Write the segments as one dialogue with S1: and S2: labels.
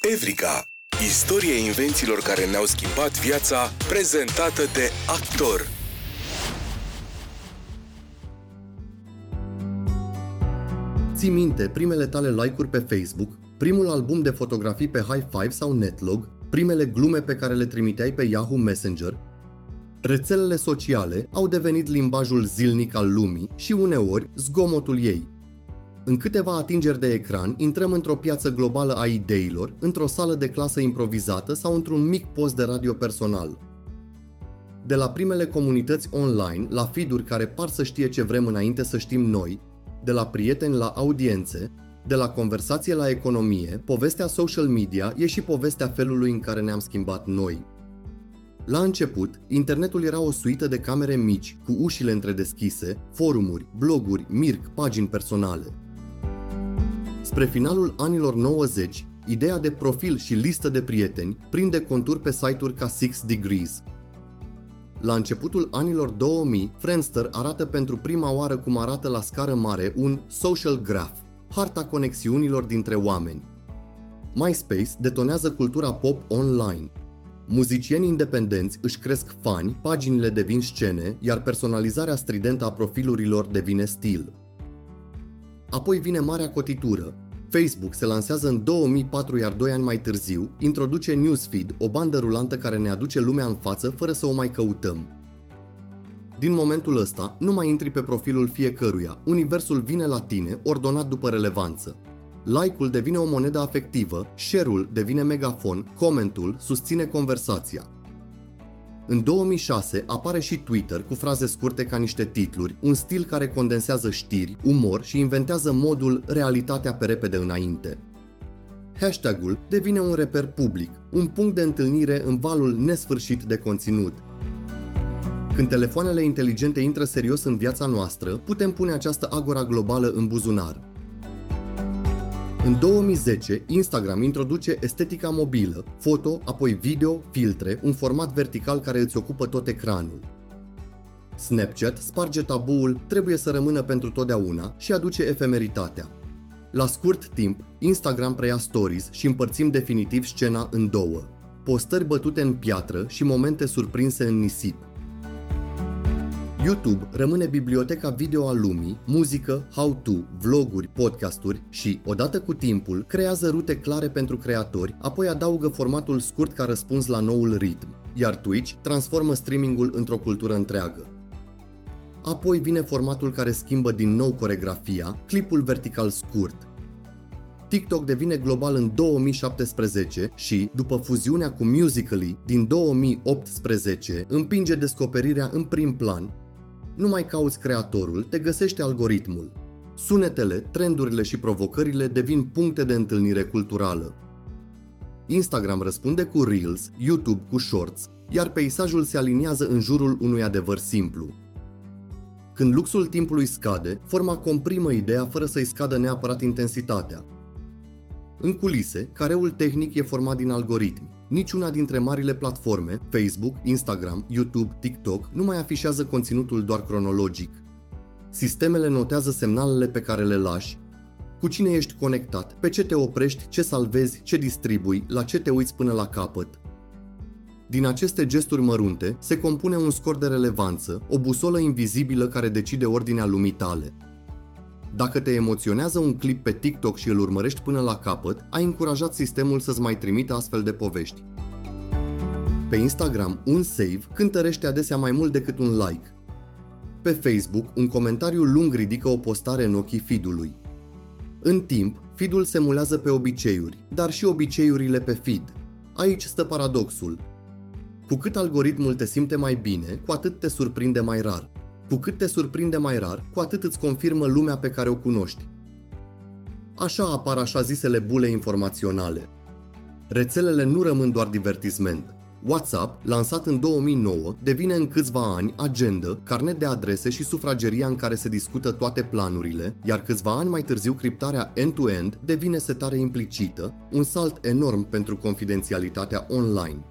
S1: Evrica. Istoria invențiilor care ne-au schimbat viața, prezentată de actor.
S2: Ții minte primele tale like-uri pe Facebook, primul album de fotografii pe High Five sau Netlog, primele glume pe care le trimiteai pe Yahoo Messenger? Rețelele sociale au devenit limbajul zilnic al lumii și uneori zgomotul ei. În câteva atingeri de ecran intrăm într-o piață globală a ideilor, într-o sală de clasă improvizată sau într-un mic post de radio personal. De la primele comunități online, la feed-uri care par să știe ce vrem înainte să știm noi, de la prieteni la audiențe, de la conversație la economie, povestea social media e și povestea felului în care ne-am schimbat noi. La început, internetul era o suită de camere mici, cu ușile întredeschise, forumuri, bloguri, mirc, pagini personale. Spre finalul anilor 90, ideea de profil și listă de prieteni prinde contur pe site-uri ca 6 Degrees. La începutul anilor 2000, Friendster arată pentru prima oară cum arată la scară mare un social graph, harta conexiunilor dintre oameni. MySpace detonează cultura pop online. Muzicieni independenți își cresc fani, paginile devin scene, iar personalizarea stridentă a profilurilor devine stil. Apoi vine marea cotitură. Facebook se lansează în 2004, iar 2 ani mai târziu introduce Newsfeed, o bandă rulantă care ne aduce lumea în față fără să o mai căutăm. Din momentul ăsta, nu mai intri pe profilul fiecăruia, universul vine la tine, ordonat după relevanță. Like-ul devine o monedă afectivă, share-ul devine megafon, comentul susține conversația. În 2006 apare și Twitter cu fraze scurte ca niște titluri, un stil care condensează știri, umor și inventează modul realitatea pe repede înainte. Hashtag-ul devine un reper public, un punct de întâlnire în valul nesfârșit de conținut. Când telefoanele inteligente intră serios în viața noastră, putem pune această agora globală în buzunar. În 2010, Instagram introduce estetica mobilă, foto, apoi video, filtre, un format vertical care îți ocupă tot ecranul. Snapchat sparge tabuul trebuie să rămână pentru totdeauna și aduce efemeritatea. La scurt timp, Instagram preia stories și împărțim definitiv scena în două: postări bătute în piatră și momente surprinse în nisip. YouTube rămâne biblioteca video a lumii, muzică, how-to, vloguri, podcasturi și, odată cu timpul, creează rute clare pentru creatori, apoi adaugă formatul scurt ca răspuns la noul ritm, iar Twitch transformă streamingul într-o cultură întreagă. Apoi vine formatul care schimbă din nou coregrafia, clipul vertical scurt. TikTok devine global în 2017 și, după fuziunea cu Musical.ly din 2018, împinge descoperirea în prim plan. Nu mai cauți creatorul, te găsește algoritmul. Sunetele, trendurile și provocările devin puncte de întâlnire culturală. Instagram răspunde cu Reels, YouTube cu Shorts, iar peisajul se aliniază în jurul unui adevăr simplu. Când luxul timpului scade, forma comprimă ideea fără să-i scadă neapărat intensitatea. În culise, careul tehnic e format din algoritmi. Niciuna dintre marile platforme, Facebook, Instagram, YouTube, TikTok, nu mai afișează conținutul doar cronologic. Sistemele notează semnalele pe care le lași, cu cine ești conectat, pe ce te oprești, ce salvezi, ce distribui, la ce te uiți până la capăt. Din aceste gesturi mărunte se compune un scor de relevanță, o busolă invizibilă care decide ordinea lumii tale. Dacă te emoționează un clip pe TikTok și îl urmărești până la capăt, ai încurajat sistemul să-ți mai trimită astfel de povești. Pe Instagram, un save cântărește adesea mai mult decât un like. Pe Facebook, un comentariu lung ridică o postare în ochii feed-ului. În timp, feed-ul se mulează pe obiceiuri, dar și obiceiurile pe feed. Aici stă paradoxul. Cu cât algoritmul te simte mai bine, cu atât te surprinde mai rar. Cu cât te surprinde mai rar, cu atât îți confirmă lumea pe care o cunoști. Așa apar așa zisele bule informaționale. Rețelele nu rămân doar divertisment. WhatsApp, lansat în 2009, devine în câțiva ani agenda, carnet de adrese și sufrageria în care se discută toate planurile, iar câțiva ani mai târziu criptarea end-to-end devine setare implicită, un salt enorm pentru confidențialitatea online.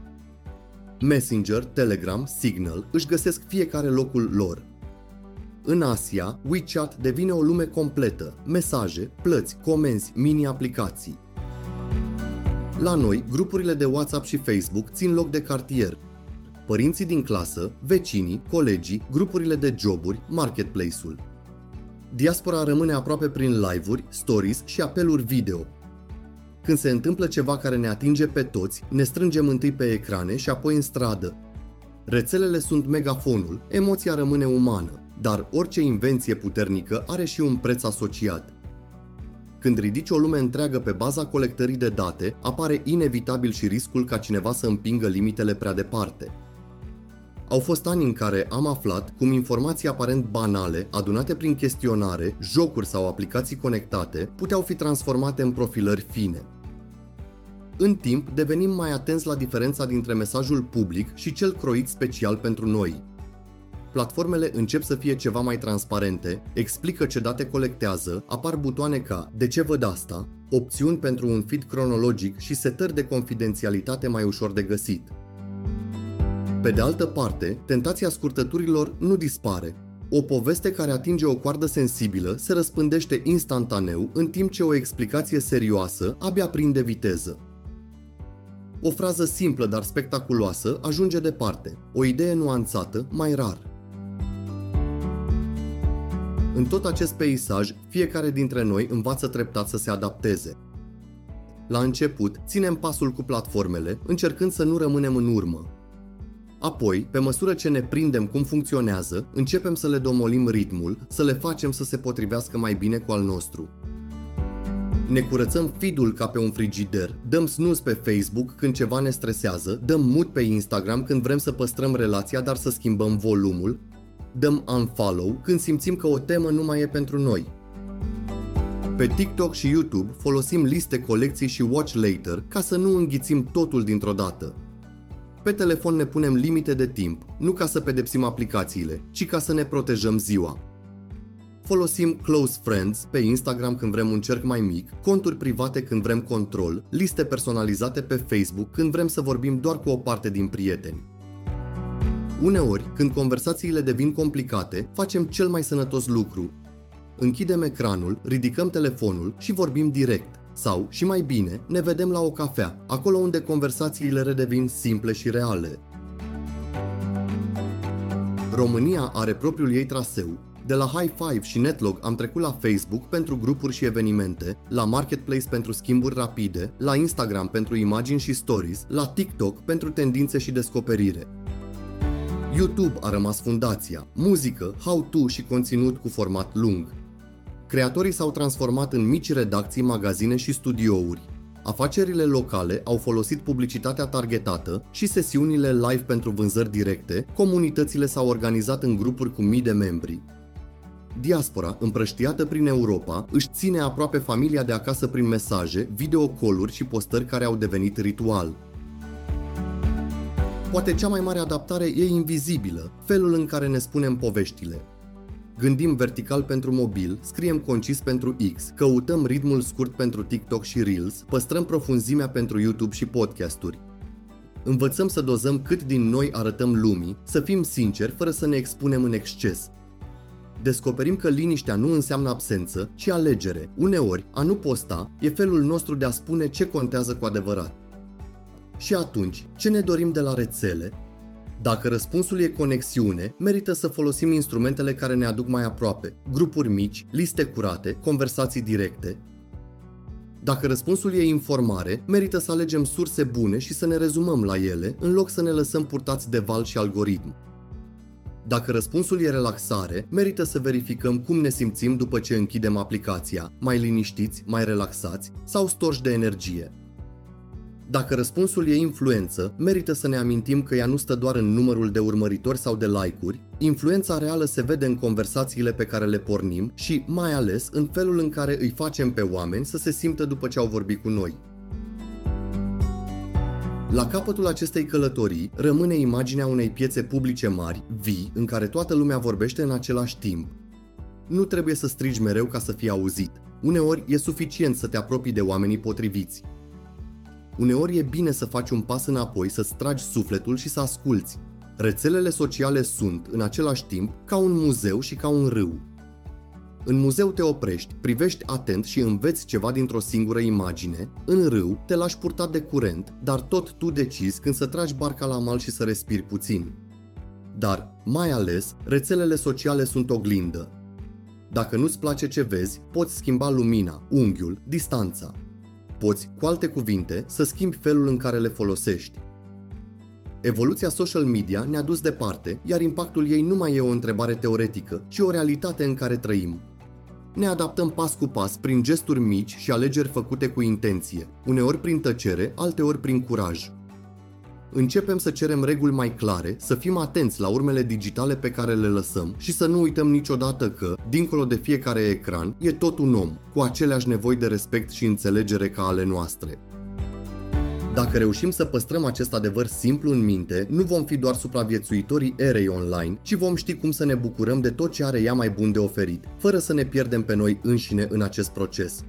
S2: Messenger, Telegram, Signal își găsesc fiecare locul lor. În Asia, WeChat devine o lume completă, mesaje, plăți, comenzi, mini-aplicații. La noi, grupurile de WhatsApp și Facebook țin loc de cartier. Părinții din clasă, vecinii, colegii, grupurile de joburi, marketplace-ul. Diaspora rămâne aproape prin live-uri, stories și apeluri video. Când se întâmplă ceva care ne atinge pe toți, ne strângem întâi pe ecrane și apoi în stradă. Rețelele sunt megafonul, emoția rămâne umană, dar orice invenție puternică are și un preț asociat. Când ridici o lume întreagă pe baza colectării de date, apare inevitabil și riscul ca cineva să împingă limitele prea departe. Au fost ani în care am aflat cum informații aparent banale, adunate prin chestionare, jocuri sau aplicații conectate, puteau fi transformate în profilări fine. În timp, devenim mai atenți la diferența dintre mesajul public și cel croit special pentru noi. Platformele încep să fie ceva mai transparente, explică ce date colectează, apar butoane ca "De ce văd asta?", opțiuni pentru un feed cronologic și setări de confidențialitate mai ușor de găsit. Pe de altă parte, tentația scurtăturilor nu dispare. O poveste care atinge o coardă sensibilă se răspândește instantaneu, în timp ce o explicație serioasă abia prinde viteză. O frază simplă, dar spectaculoasă, ajunge departe. O idee nuanțată, mai rar. În tot acest peisaj, fiecare dintre noi învață treptat să se adapteze. La început, ținem pasul cu platformele, încercând să nu rămânem în urmă. Apoi, pe măsură ce ne prindem cum funcționează, începem să le domolim ritmul, să le facem să se potrivească mai bine cu al nostru. Ne curățăm feed-ul ca pe un frigider, dăm snooze pe Facebook când ceva ne stresează, dăm mute pe Instagram când vrem să păstrăm relația, dar să schimbăm volumul, dăm unfollow când simțim că o temă nu mai e pentru noi. Pe TikTok și YouTube folosim liste, colecții și watch later ca să nu înghițim totul dintr-o dată. Pe telefon ne punem limite de timp, nu ca să pedepsim aplicațiile, ci ca să ne protejăm ziua. Folosim close friends pe Instagram când vrem un cerc mai mic, conturi private când vrem control, liste personalizate pe Facebook când vrem să vorbim doar cu o parte din prieteni. Uneori, când conversațiile devin complicate, facem cel mai sănătos lucru. Închidem ecranul, ridicăm telefonul și vorbim direct. Sau, și mai bine, ne vedem la o cafea, acolo unde conversațiile redevin simple și reale. România are propriul ei traseu. De la High Five și Netlog am trecut la Facebook pentru grupuri și evenimente, la Marketplace pentru schimburi rapide, la Instagram pentru imagini și stories, la TikTok pentru tendințe și descoperire. YouTube a rămas fundația, muzică, how-to și conținut cu format lung. Creatorii s-au transformat în mici redacții, magazine și studiouri. Afacerile locale au folosit publicitatea targetată și sesiunile live pentru vânzări directe, comunitățile s-au organizat în grupuri cu mii de membri. Diaspora, împrăștiată prin Europa, își ține aproape familia de acasă prin mesaje, videocall-uri și postări care au devenit ritual. Poate cea mai mare adaptare e invizibilă, felul în care ne spunem poveștile. Gândim vertical pentru mobil, scriem concis pentru X, căutăm ritmul scurt pentru TikTok și Reels, păstrăm profunzimea pentru YouTube și podcasturi. Învățăm să dozăm cât din noi arătăm lumii, să fim sinceri fără să ne expunem în exces. Descoperim că liniștea nu înseamnă absență, ci alegere. Uneori, a nu posta e felul nostru de a spune ce contează cu adevărat. Și atunci, ce ne dorim de la rețele? Dacă răspunsul e conexiune, merită să folosim instrumentele care ne aduc mai aproape, grupuri mici, liste curate, conversații directe. Dacă răspunsul e informare, merită să alegem surse bune și să ne rezumăm la ele, în loc să ne lăsăm purtați de val și algoritm. Dacă răspunsul e relaxare, merită să verificăm cum ne simțim după ce închidem aplicația, mai liniștiți, mai relaxați sau storși de energie. Dacă răspunsul e influență, merită să ne amintim că ea nu stă doar în numărul de urmăritori sau de like-uri, influența reală se vede în conversațiile pe care le pornim și, mai ales, în felul în care îi facem pe oameni să se simtă după ce au vorbit cu noi. La capătul acestei călătorii rămâne imaginea unei piețe publice mari, vii, în care toată lumea vorbește în același timp. Nu trebuie să strigi mereu ca să fii auzit. Uneori e suficient să te apropii de oamenii potriviți. Uneori e bine să faci un pas înapoi, să-ți tragi sufletul și să asculți. Rețelele sociale sunt, în același timp, ca un muzeu și ca un râu. În muzeu te oprești, privești atent și înveți ceva dintr-o singură imagine. În râu te lași purtat de curent, dar tot tu decizi când să tragi barca la mal și să respiri puțin. Dar, mai ales, rețelele sociale sunt oglindă. Dacă nu-ți place ce vezi, poți schimba lumina, unghiul, distanța. Poți, cu alte cuvinte, să schimbi felul în care le folosești. Evoluția social media ne-a dus departe, iar impactul ei nu mai e o întrebare teoretică, ci o realitate în care trăim. Ne adaptăm pas cu pas prin gesturi mici și alegeri făcute cu intenție, uneori prin tăcere, alteori prin curaj. Începem să cerem reguli mai clare, să fim atenți la urmele digitale pe care le lăsăm și să nu uităm niciodată că, dincolo de fiecare ecran, e tot un om, cu aceleași nevoi de respect și înțelegere ca ale noastre. Dacă reușim să păstrăm acest adevăr simplu în minte, nu vom fi doar supraviețuitorii erei online, ci vom ști cum să ne bucurăm de tot ce are ea mai bun de oferit, fără să ne pierdem pe noi înșine în acest proces.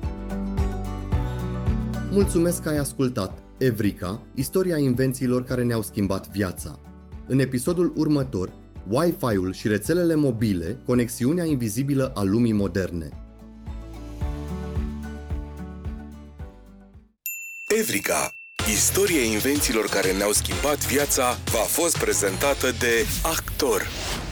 S2: Mulțumesc că ai ascultat Evrika, istoria invențiilor care ne-au schimbat viața. În episodul următor, Wi-Fi-ul și rețelele mobile, conexiunea invizibilă a lumii moderne.
S1: Evrika, istoria invențiilor care ne-au schimbat viața, v-a fost prezentată de Actor.